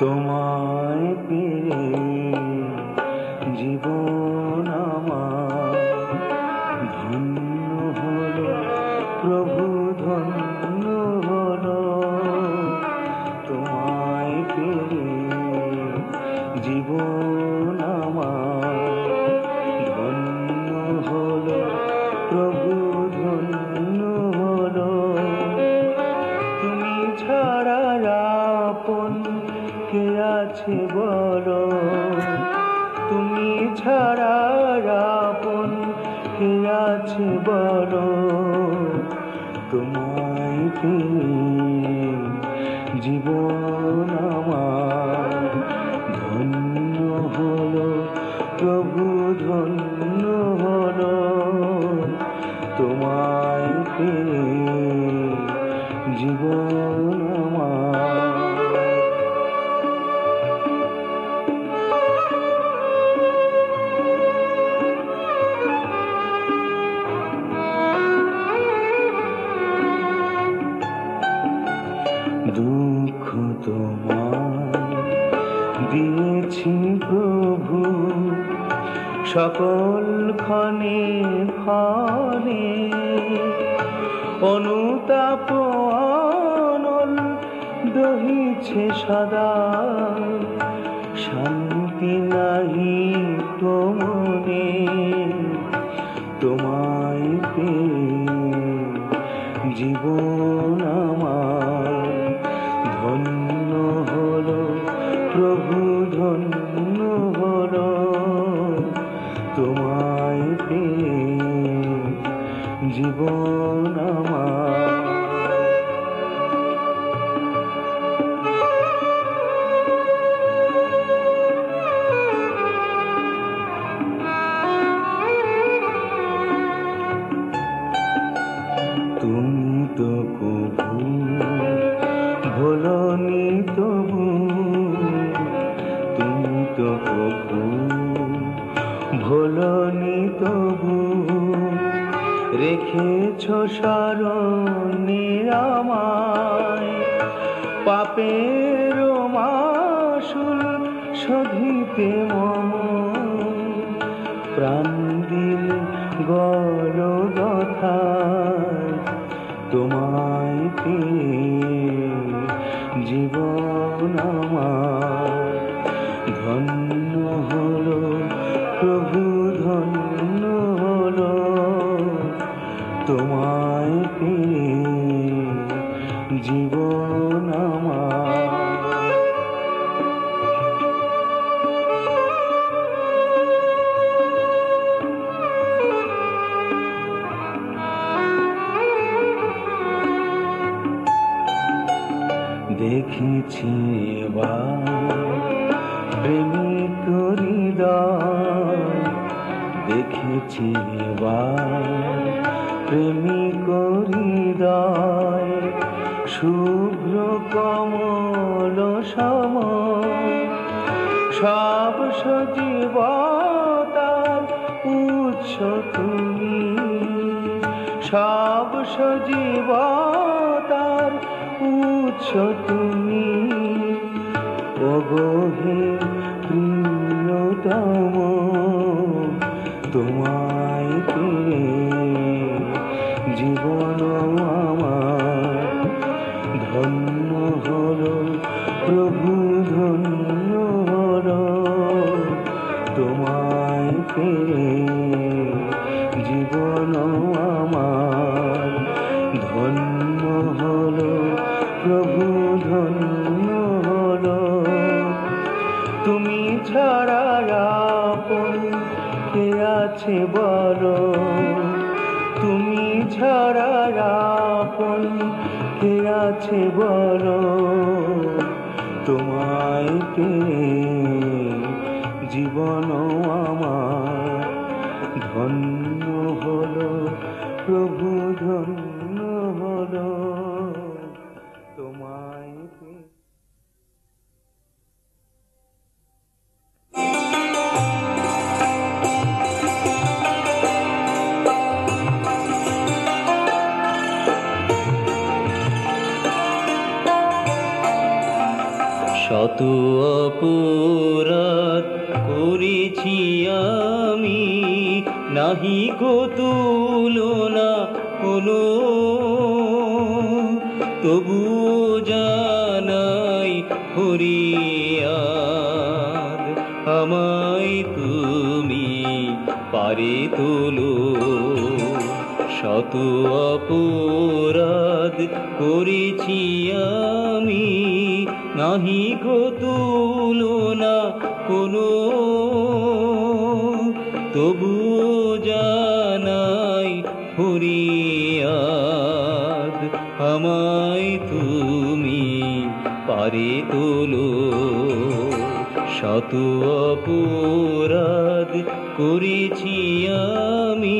তোমায় পেয়ে জীবন আমার ধন্য হলো প্রভু, ধন্য হলো। তোমায় পেয়ে জীবন আমার ধন্য হলো প্রভু, ধন্য হলো। তুমি ছাড়া আপন কে আছে বলো, তুমি ছাড়া আপন কে আছে বলো। তোমায় পেয়ে জীবন আমার ধন্য হলো প্রভু, ধন্য হলো। তোমায় পেয়ে জীবন আমার। দুঃখ তোমায় দিয়েছি প্রভু, সকল ক্ষণে ক্ষণে। অনুতাপ অনল দহিছে সদা, শান্তি নাহি তো মনে। তোমায় পেয়ে জীবন আমার ধন্য হলো প্রভু, ধন্য হলো। তোমায় পেয়ে জীবন আমার। তুমি তো কবু ভোলনি তবু, তুমি তো কবু ভোলনি তবু। রেখেছ স্মরণে আমায়, পাপের মাসুল শোধিতে মম। প্রাণ দিলে গলগথায়, তোমায় পেয়ে জীবন আমার ধন্য হলো প্রভু, ধন্য হলো। তোমায় পেয়ে জীবন আমার। দেখেছি এবার প্রেমিক হৃদয়, দেখেছি এবার প্রেমিক হৃদয়। শুভ্র কমল সম সব সজীবতার উৎস তুমি, সব সজীবতার উৎস তুমি। ওগো হে প্রিয়তম, তোমায় পেয়ে জীবন আমার ধন্য হলো প্রভু, ধন্য হলো। তোমায় পেয়ে জীবন আমার ধন্য হলো প্রভু, ধন্য হলো। তুমি ছাড়া আপন কে আছে বলো, তুমি ছাড়া আপন কে আছে বলো। তোমায় পেয়ে জীবন আমার ধন্য হলো প্রভু, ধন্য হলো। তোমায় পেয়ে শত অপরাধ করেছি আমি, নাহি কো তুলনা কোনো, তবুও জানাই ফরিয়াদ, আমায় তুমি পারে তোলো। শত অপরাধ করেছি আমি, নাহি কো তুলনা কোনো, তবুও জানাই ফরিয়াদ, আমায় তুমি পারে তোলো। শত অপরাধ করেছি আমি।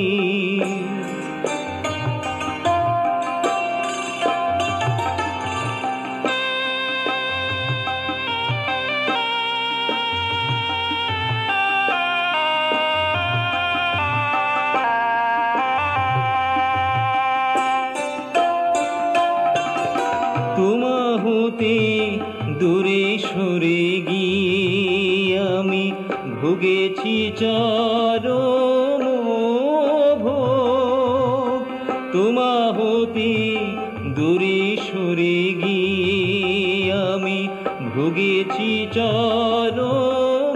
তোমা হতে দূরে সরে গিয়ে আমি ভুগেছি চরম ভোগ। তোমা হতে দূরে সরে গিয়ে আমি ভুগেছি চরম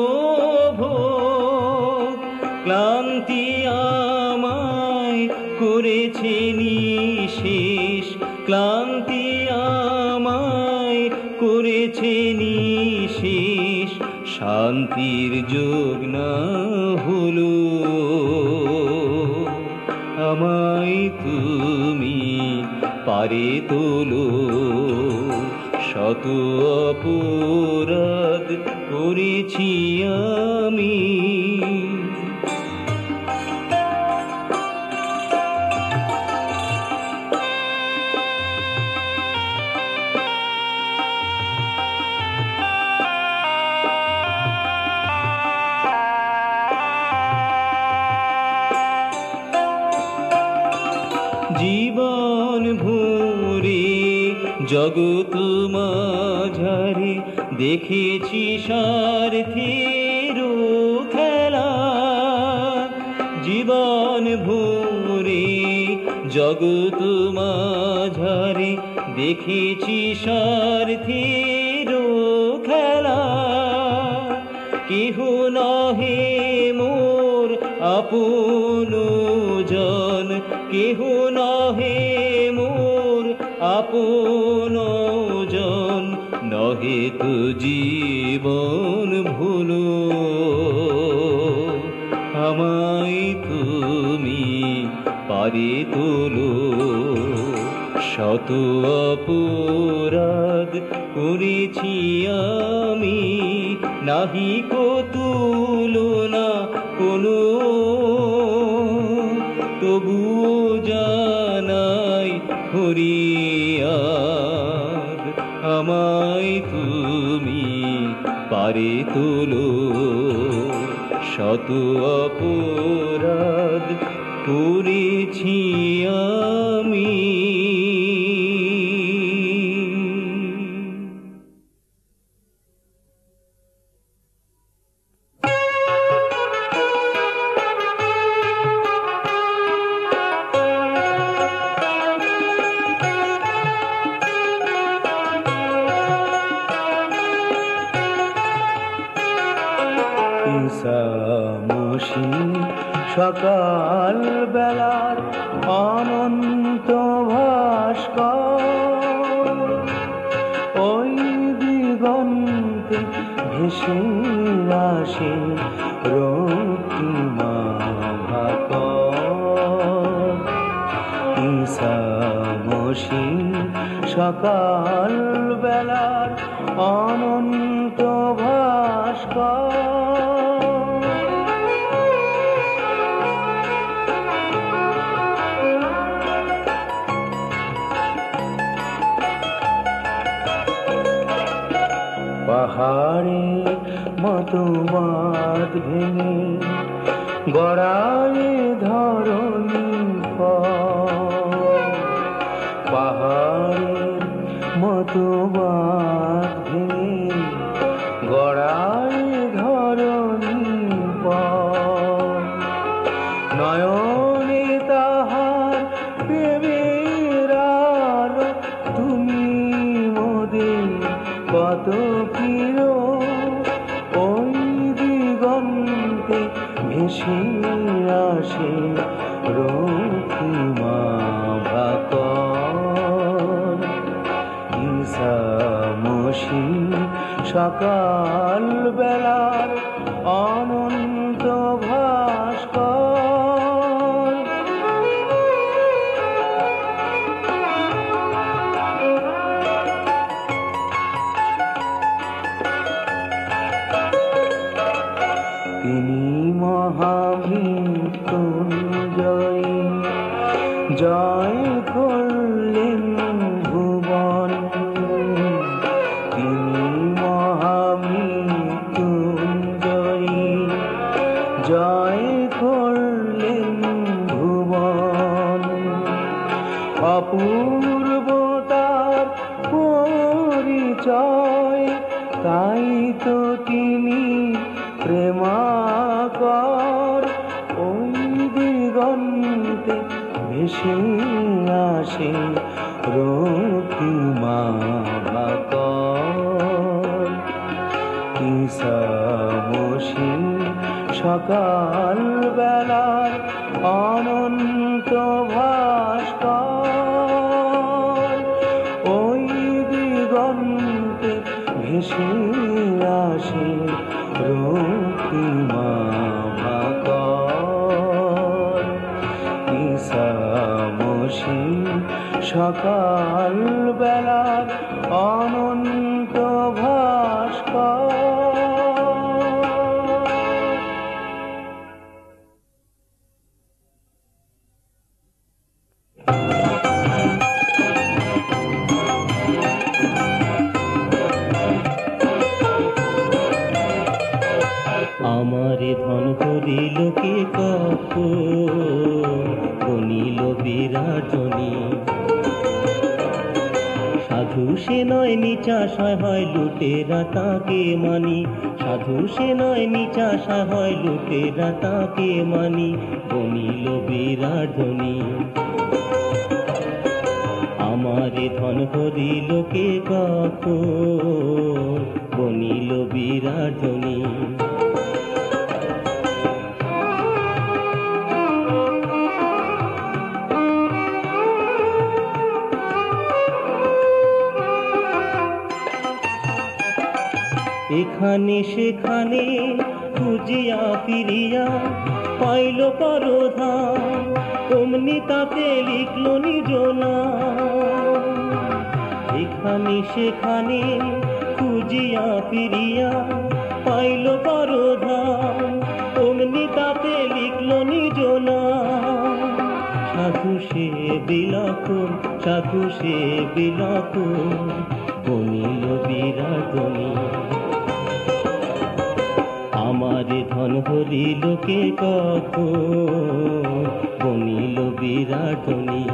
ভোগ। ক্লান্তি আমায় করেছে নিঃশেষ, ক্লান্তি আমায় করেছে নিঃশেষ, শান্তির যোগ না হলো, আমায় তুমি পারে তোলো। শত অপরাধ করেছি আমি। জীবন ভরে জগৎ মাঝারে দেখেছি স্বার্থের খেলা। জীবন ভরে জগৎ মাঝারে দেখেছি স্বার্থের খেলা। কেহ নহে মোর আপন জন, কেহ নহে মোর আপন জন, নহে তো জীবন ভুলো, আমায় তুমি পারে তোলো। শত অপরাধ করেছি আমি, নাহি কো তুলনা কোনো, তবুও জানাই ফরিয়াদ, আমায় তুমি পারে তোলো। শত অপরাধ করেছি আমি। সকাল বেলার অনন্ত ভাস্কর, ওই দিগন্তে ভেসে আসে রক্তিমা ভাকর। ঈসা মসীহ সকাল বেলার অনন্ত ভাস্কর, পাহাড়ে মতো বাঁধ ভেঙে গড়ায় ধরণী পাহাড়ে মতো বাঁধ ভেঙে প্রিয় ওই দিগন্তে ভেসে আসে রক্তিমা ভাকর ঈশামসী সকাল বেলার অনন্ত ভাস্কর তিনি মহামৃত্যুঞ্জয়ী জয় করলেন ভুবন তিনি মহামৃত্যুঞ্জয়ী জয় করলেন ভুবন অপূর্বতার পরিচয় তাই তো তিনি প্রেমাকর ওই দিগন্তে ভেসে আসে রক্তিমা ভাকর ঈশামসী সকাল বেলার অনন্ত ভাস্কর ওই দিগন্তে ভেসে আসে রক্তিমা ভাকর ঈশামসী সকাল বেলার অনন্ত ভাস্কর আমারে ধন করিল কে কনিল বিরাজনী সাধু সে নয় নিচাশায় হয় লুটেরা তাকে মানি সাধু সে নয় নিচাশায় হয় লুটেরা তাকে মানি বনিল বিরাজনী আমারে ধন করিল কে বনিল বিরাজনী এখানে সেখানে খুঁজিয়া ফিরিয়া পাইল পরধাম অমনি তাতে লিখল নিজ নাম এখানে সেখানে খুঁজিয়া ফিরিয়া পাইল পরধাম অমনি তাতে লিখল নিজ নাম সাধু সে বিলাপন বনিল বিরাজনী আমারে ধন হরিল কে বনিল বিরাটনী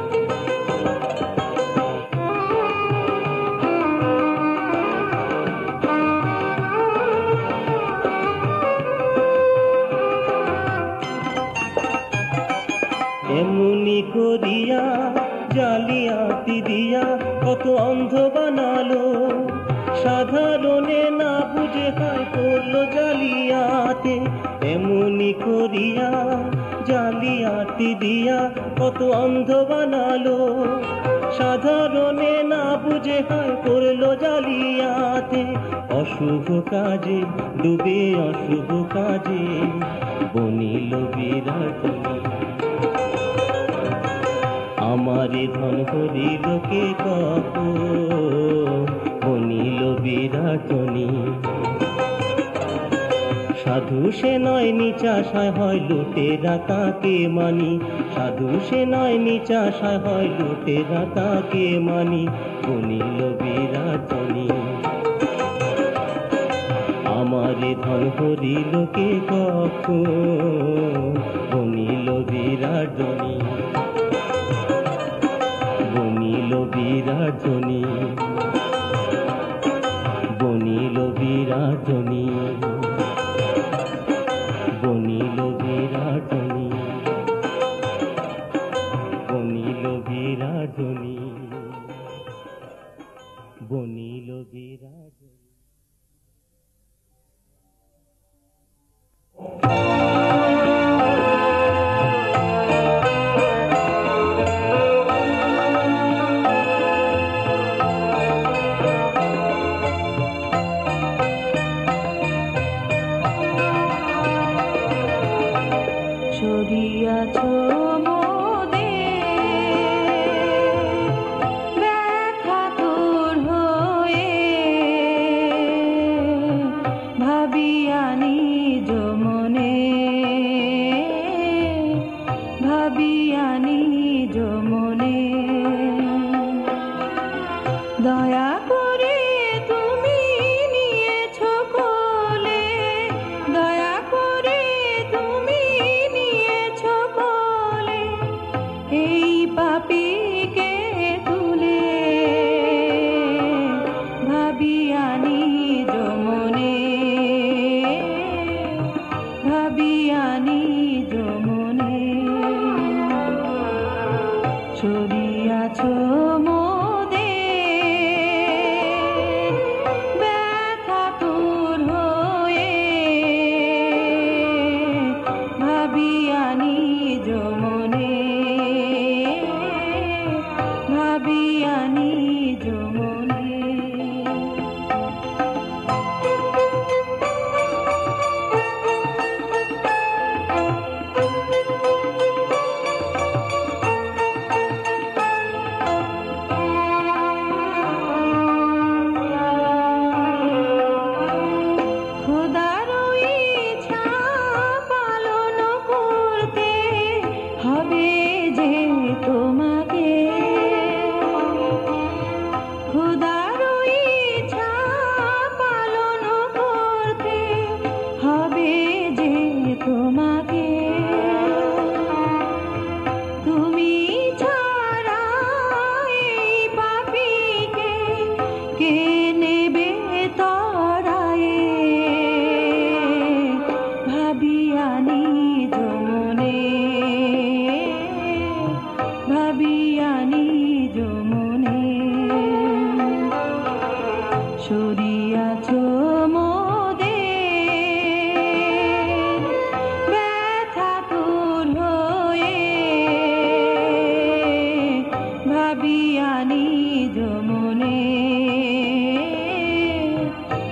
এমনি করিয়া জালিয়াতি দিয়া কত অন্ধ বানালো সাধারণে না বুঝে হয় করলো জালিয়াতে এমনি করিয়া জালিয়াতি দিয়া কত অন্ধ বানালো সাধারণে না বুঝে হয় করলো জালিয়াতে অশুভ কাজে ডুবে অশুভ কাজে বনিল বিরাটনী আমারে ধন হরিল কে বনিল বিরাটনী সাধু সে নয় নিচাশায় হয় লুটেরা তাকে মানি সাধু সে নয় নিচাশায় হয় লুটেরা তাকে মানি বনিল বিরাটনী আমারে ধন হরিল কে বনিল বিরাটনী বনিল বিরাজনী বনিল বিরাজনী বনিল বিরাজনী বনিল বিরাজনী বনিল বিরাজনী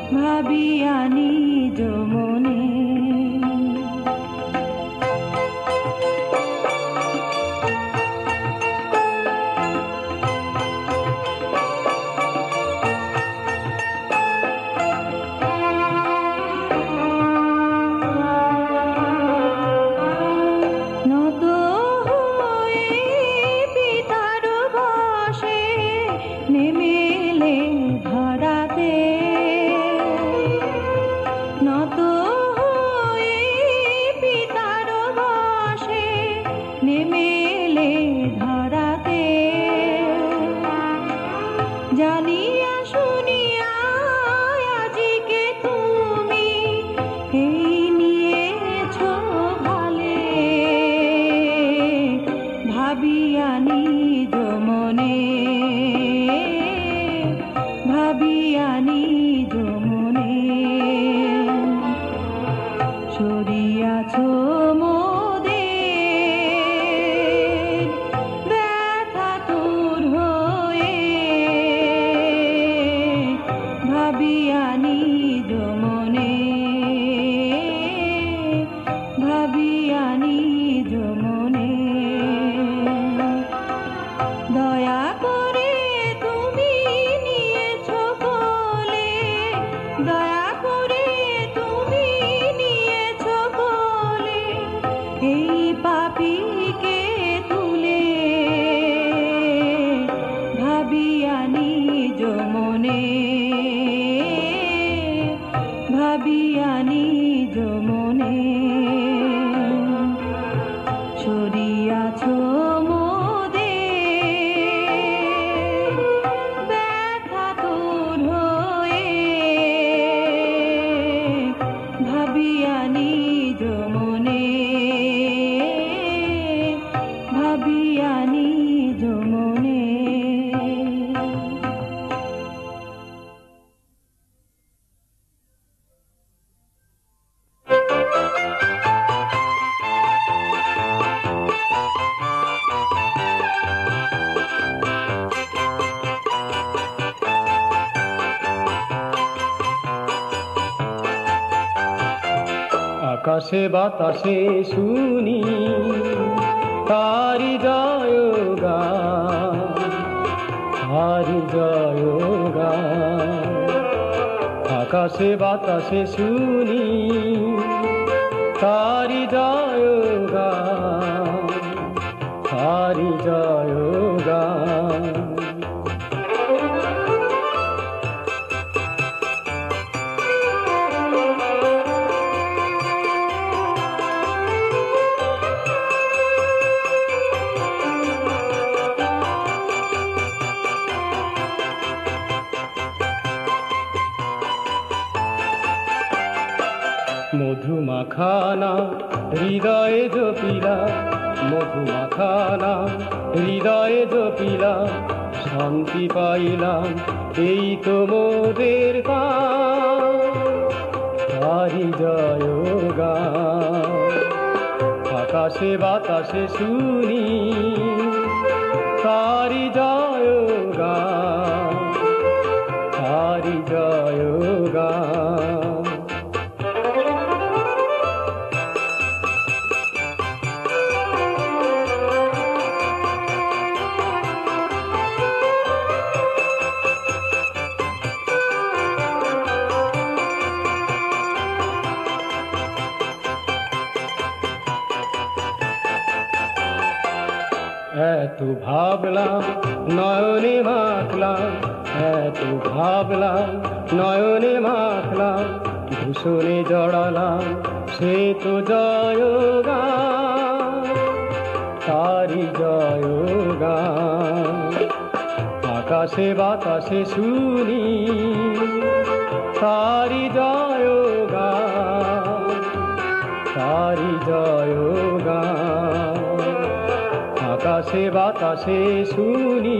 ভাবিয়া নিজ মনে জানিয়া শুনিয়া আজিকে তুমি এই নিয়েছ ভালে ভাবিয়া নিজ মনে ভাবিয়া নিজ মনে সরিয়াছ দয়া করে তুমি নিয়েছ কোলে দয়া করে তুমি নিয়েছ কোলে এই পাপীকে তুলে ভাবিয়া নিজ মনে ভাবিয়া নিজ মনে সরিয়াছ ভাবিয়া নিজ মনে ভাবিয়া নিজ মনে আকাশে বাতাসে শুনি তারি জয় গান হারি জয় গান আকাশে বাতাসে শুনি তারি জয় গান হারি জয় গান মধুমাখানা হৃদয়ে জপিলা মধুমাখানা হৃদয়ে জপিলা শান্তি পাইলাম এই তো মোদের হারি জয় গান আকাশে বাতাসে শুনি তারি জয় গান হারি জয় গান এত ভাবলাম নয়নে মাখলাম এত ভাবলাম নয়নে মাখলাম ভূষণে জড়ালাম সে তো জয় গান তারি জয় গান আকাশে বাতাসে শুনি তারি জয় গান তারি জয় গান আকাশে বাতাসে শুনি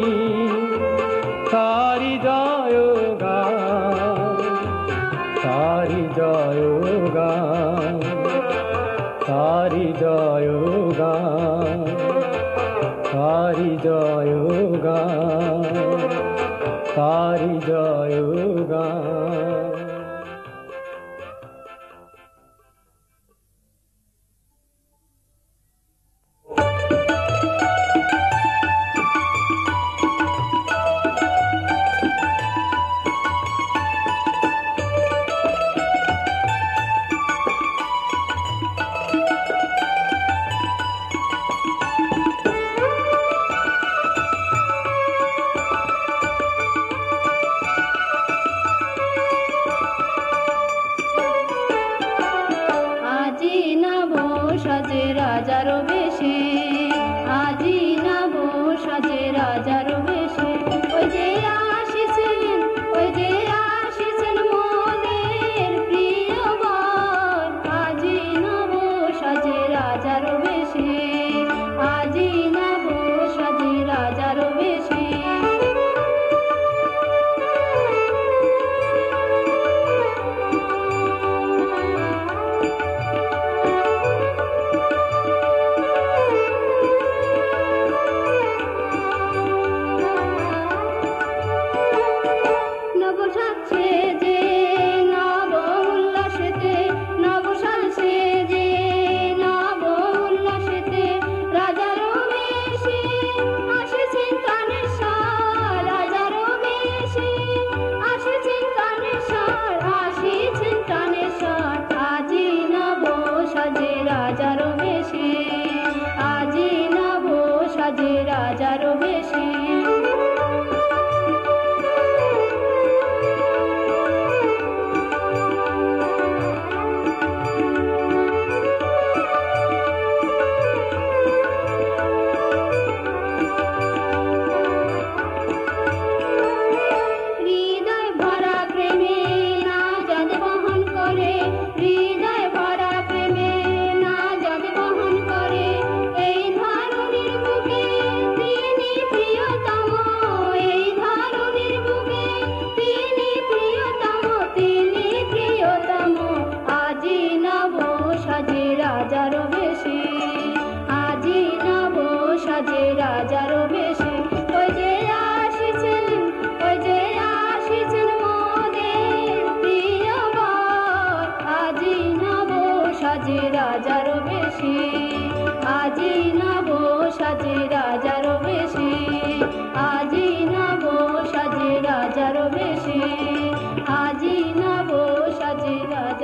তারি জয় গান তারি জয় গান তারি জয় গান তারি জয় গান তারি জয় গান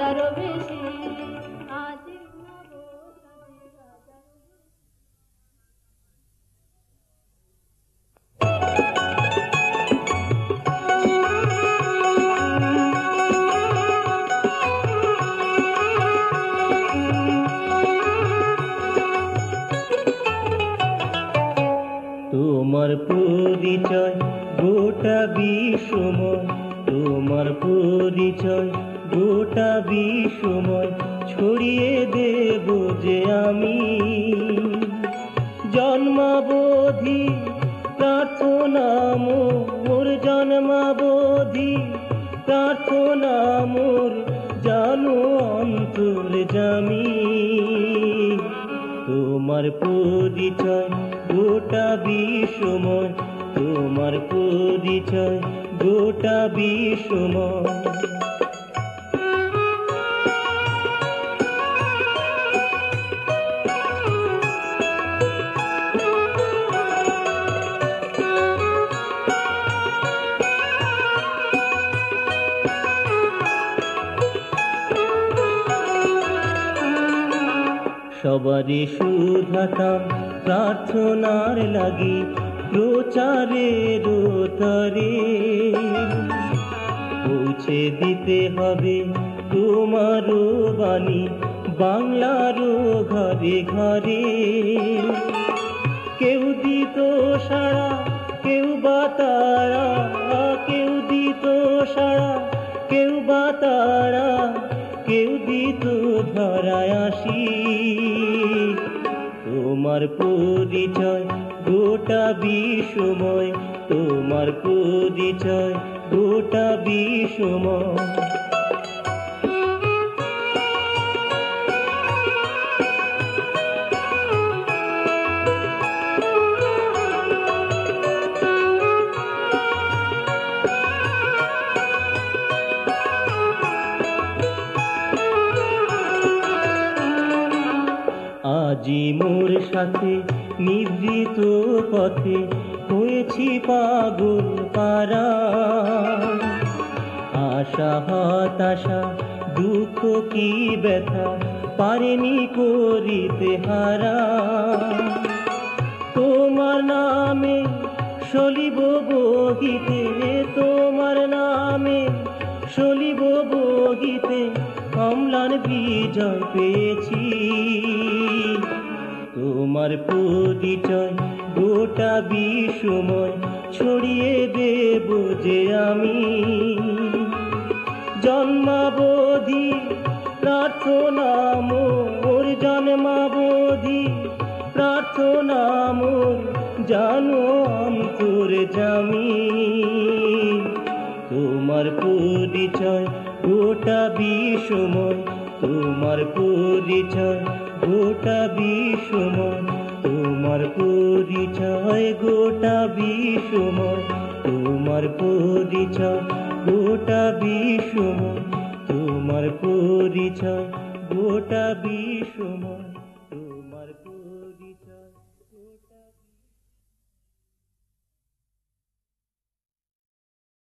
রাজারও বেশি আজি তোমার পরিচয় গোটা বিশ্বময়, তোমার পরিচয় গোটা বিশ্বময় ছড়িয়ে দেব যে আমি। জন্মাবধি প্রার্থনা মোর, জন্মাবধি প্রার্থনা মোর, জানো অন্তর্যামী। তোমার পরিচয় গোটা বিশ্বময়, তোমার পরিচয় গোটা বিশ্বময়। সবারই শুধাতাম প্রার্থনার লাগি, প্রচারের তরে পৌঁছে দিতে হবে তোমারও বাণী বাংলারও ঘরে ঘরে। কেউ দিত সাড়া কেউ বা তারা, কেউ দিত সাড়া কেউ বা তারা, কেউ দিত ধরায় আসি। তোমার পরিচয় গোটা বিশ্বময়, তোমার পরিচয় গোটা বিশ্বময়। আজি মোর সাথে নিভৃত পথে হয়েছি পাগল পারা। আশা হতাশা দুঃখ কি ব্যথা পারেনি করিতে হারা। তোমার নামে সলিব বহিতে, তোমার নামে সলিব বহিতে অম্লান বিজয় পেয়েছি। তোমার পরিচয় গোটা বিশ্বময় ছড়িয়ে দেব যে আমি। জন্মাবধি প্রার্থনা মোর, জন্মাবধি প্রার্থনা মোর, জানো অন্তর্যামী। তোমার পরিচয় গোটা বিশ্বময়, তোমার পরিচয় গোটা বিশ্বময়, তোমার পরিচয় গোটা বিশ্বময়, তোমার পরিচয় গোটা বিশ্বময়, তোমার পরিচয় গোটা বিশ্বময়।